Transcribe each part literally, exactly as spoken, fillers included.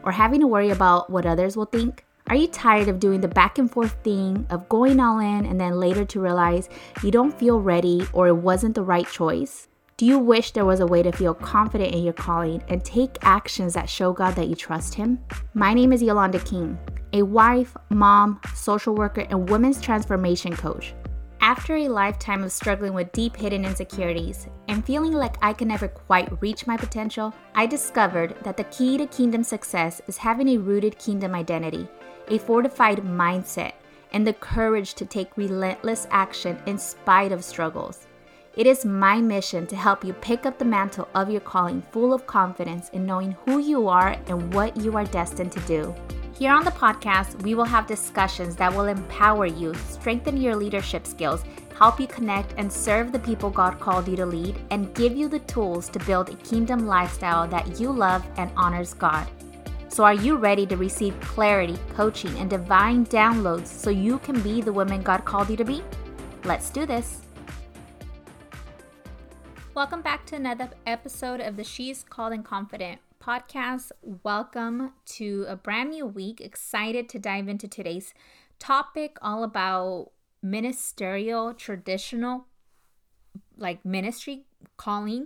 or having to worry about what others will think? Are you tired of doing the back and forth thing of going all in and then later to realize you don't feel ready or it wasn't the right choice? Do you wish there was a way to feel confident in your calling and take actions that show God that you trust Him? My name is Yolanda King, a wife, mom, social worker, and women's transformation coach. After a lifetime of struggling with deep hidden insecurities and feeling like I could never quite reach my potential, I discovered that the key to kingdom success is having a rooted kingdom identity, a fortified mindset, and the courage to take relentless action in spite of struggles. It is my mission to help you pick up the mantle of your calling full of confidence in knowing who you are and what you are destined to do. Here on the podcast, we will have discussions that will empower you, strengthen your leadership skills, help you connect and serve the people God called you to lead, and give you the tools to build a kingdom lifestyle that you love and honors God. So are you ready to receive clarity, coaching, and divine downloads so you can be the woman God called you to be? Let's do this. Welcome back to another episode of the She's Called and Confident podcast. Welcome to a brand new week. Excited to dive into today's topic, all about ministerial, traditional, like ministry calling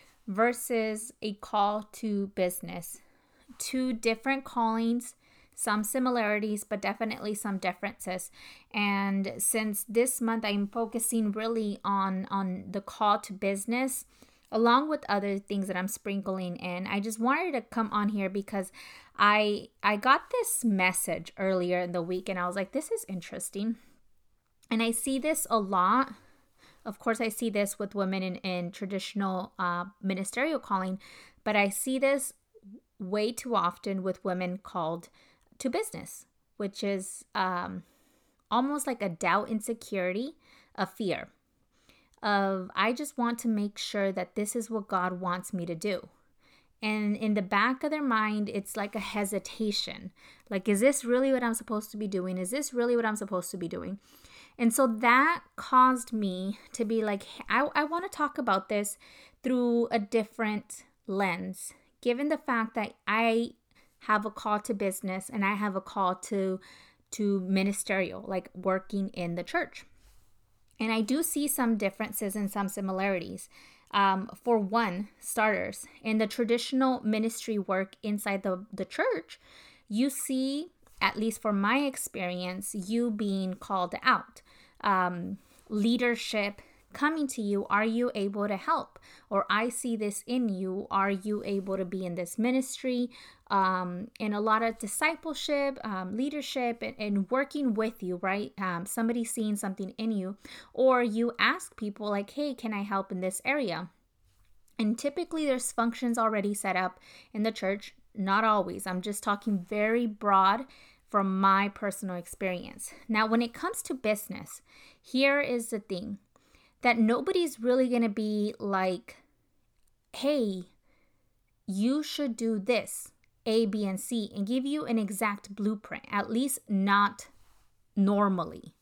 versus a call to business. Two different callings, some similarities, but definitely some differences. And since this month I'm focusing really on, on the call to business, along with other things that I'm sprinkling in, I just wanted to come on here because I I got this message earlier in the week and I was like, this is interesting. And I see this a lot. Of course, I see this with women in, in traditional uh, ministerial calling, but I see this way too often with women called to business, which is um, almost like a doubt, insecurity, a fear of, I just want to make sure that this is what God wants me to do. And in the back of their mind, it's like a hesitation. Like, is this really what I'm supposed to be doing? Is this really what I'm supposed to be doing? And so that caused me to be like, I, I want to talk about this through a different lens, given the fact that I have a call to business and I have a call to, to ministerial, like working in the church. And I do see some differences and some similarities. Um, for one, starters, in the traditional ministry work inside the, the church, you see, at least for my experience, you being called out. Um, leadership coming to you, are you able to help? Or I see this in you, are you able to be in this ministry? Um, and a lot of discipleship, um, leadership, and, and working with you, right? Um, somebody seeing something in you, or you ask people like, hey, can I help in this area? And typically there's functions already set up in the church. Not always. I'm just talking very broad from my personal experience. Now, when it comes to business, here is the thing. That nobody's really going to be like, hey, you should do this, A, B, and C, and give you an exact blueprint, at least not normally.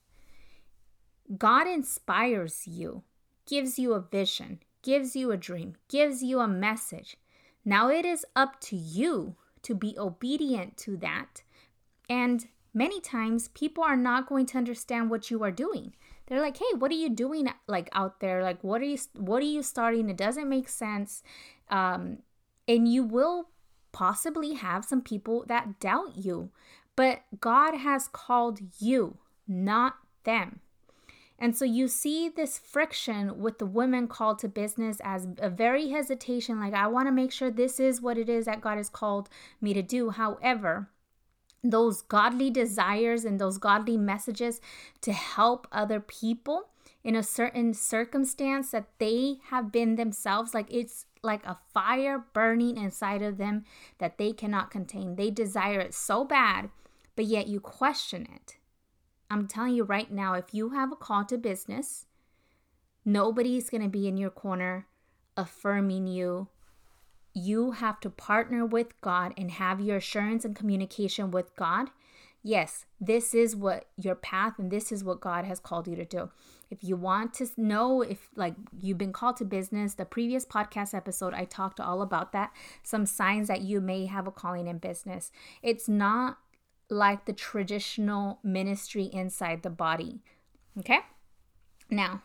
God inspires you, gives you a vision, gives you a dream, gives you a message. Now it is up to you to be obedient to that. And many times people are not going to understand what you are doing. They're like, hey, what are you doing like out there? Like, what are you, what are you starting? It doesn't make sense. Um, and you will possibly have some people that doubt you, but God has called you, not them. And so you see this friction with the women called to business as a very hesitation. Like, I want to make sure this is what it is that God has called me to do. However, those godly desires and those godly messages to help other people in a certain circumstance that they have been themselves, like it's like a fire burning inside of them that they cannot contain. They desire it so bad, but yet you question it. I'm telling you right now, if you have a call to business, nobody's going to be in your corner affirming you. You have to partner with God and have your assurance and communication with God. yes, this is what your path and this is what God has called you to do. If you want to know if like you've been called to business, the previous podcast episode, I talked all about that. Some signs that you may have a calling in business. It's not like the traditional ministry inside the body. Okay? Now,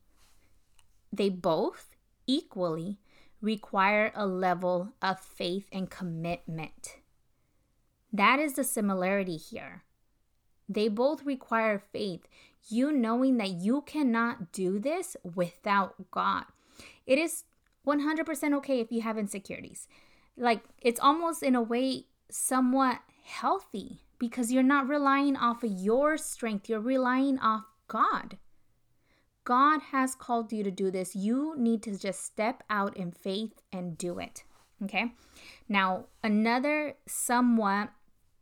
they both equally require a level of faith and commitment. That is the similarity here. They both require faith. You knowing that you cannot do this without God. It is one hundred percent okay if you have insecurities. Like, it's almost in a way somewhat healthy because you're not relying off of your strength. You're relying off God. God has called you to do this. You need to just step out in faith and do it. Okay? Now, another somewhat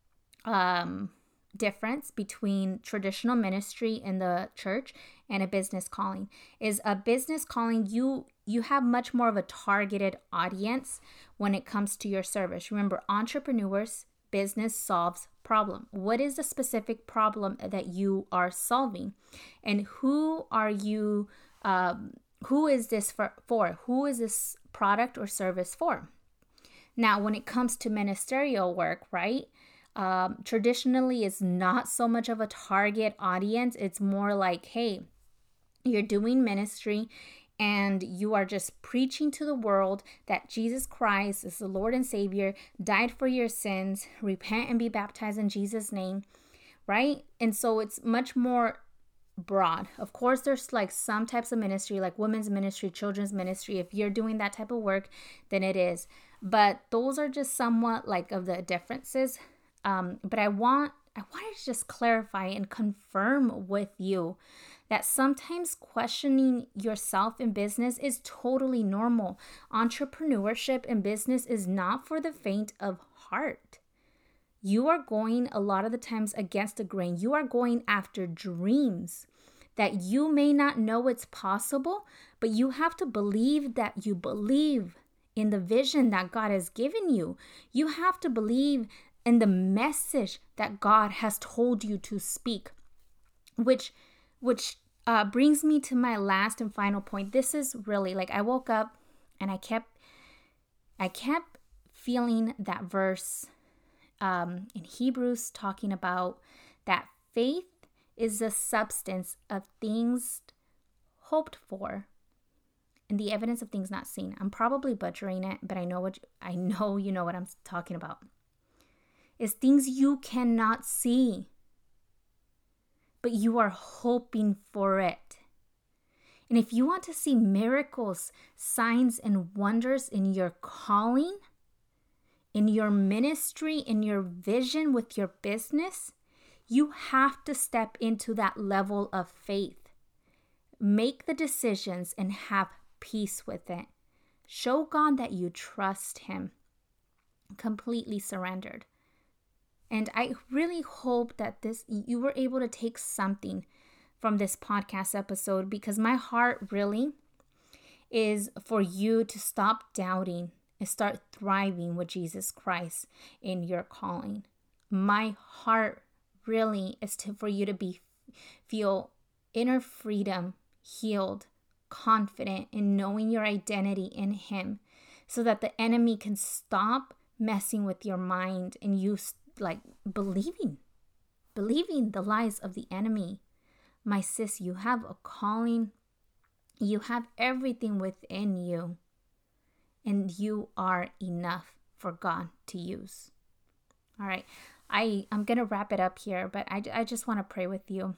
um, difference between traditional ministry in the church and a business calling is a business calling, you you have much more of a targeted audience when it comes to your service. Remember, entrepreneurs, business solves problem. What is the specific problem that you are solving? And who are you, um, who is this for, for? Who is this product or service for? Now, when it comes to ministerial work, right? Um, traditionally, it's not so much of a target audience. It's more like, hey, you're doing ministry and you are just preaching to the world that Jesus Christ is the Lord and Savior, died for your sins, repent and be baptized in Jesus' name, right? And so it's much more broad. Of course, there's like some types of ministry, like women's ministry, children's ministry. If you're doing that type of work, then it is. But those are just somewhat like of the differences. Um, but I want I wanted to just clarify and confirm with you that sometimes questioning yourself in business is totally normal. Entrepreneurship in business is not for the faint of heart. You are going a lot of the times against the grain. You are going after dreams that you may not know it's possible, but you have to believe that you believe in the vision that God has given you. You have to believe in the message that God has told you to speak, which which uh, brings me to my last and final point. This is really like I woke up and I kept I kept feeling that verse um, in Hebrews talking about that faith is the substance of things hoped for and the evidence of things not seen. I'm probably butchering it, but I know what I know you know what I'm talking about. It's things you cannot see, but you are hoping for it. And if you want to see miracles, signs, and wonders in your calling, in your ministry, in your vision with your business, you have to step into that level of faith. Make the decisions and have peace with it. Show God that you trust Him. Completely surrendered. And I really hope that this you were able to take something from this podcast episode, because my heart really is for you to stop doubting and start thriving with Jesus Christ in your calling. My heart really is to, for you to be feel inner freedom, healed, confident in knowing your identity in Him, so that the enemy can stop messing with your mind and you like believing, believing the lies of the enemy. My sis, you have a calling. You have everything within you. And you are enough for God to use. All right. I, I'm going to wrap it up here, but I, I just want to pray with you.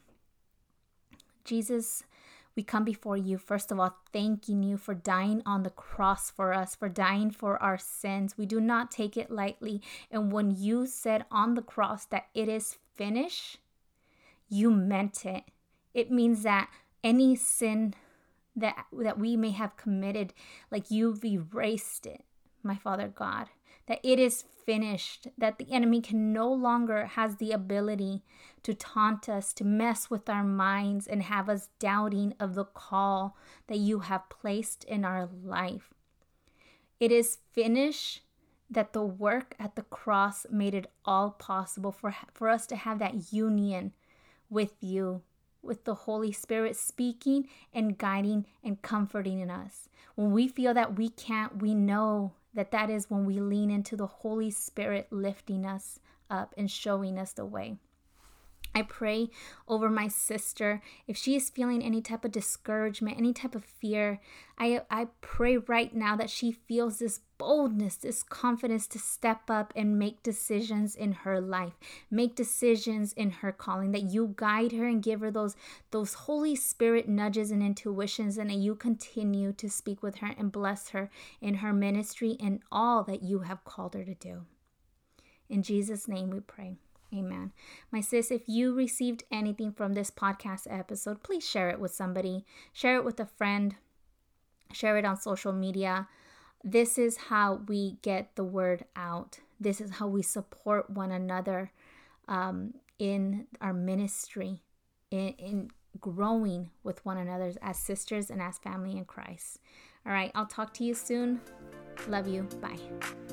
Jesus, we come before you, first of all, thanking you for dying on the cross for us, for dying for our sins. We do not take it lightly. And when you said on the cross that it is finished, you meant it. It means that any sin that, that we may have committed, like you've erased it, my Father God, that it is finished, that the enemy can no longer has the ability to taunt us, to mess with our minds and have us doubting of the call that you have placed in our life. It is finished that the work at the cross made it all possible for, for us to have that union with you, with the Holy Spirit speaking and guiding and comforting in us. When we feel that we can't, we know that that is when we lean into the Holy Spirit lifting us up and showing us the way. I pray over my sister. If she is feeling any type of discouragement, any type of fear, I, I pray right now that she feels this boldness, this confidence to step up and make decisions in her life, make decisions in her calling, that you guide her and give her those, those Holy Spirit nudges and intuitions, and that you continue to speak with her and bless her in her ministry and all that you have called her to do. In Jesus' name we pray. Amen. My sis, if you received anything from this podcast episode, please share it with somebody. Share it with a friend. Share it on social media. This is how we get the word out. This is how we support one another um, in our ministry, in, in growing with one another as sisters and as family in Christ. All right, I'll talk to you soon. Love you. Bye.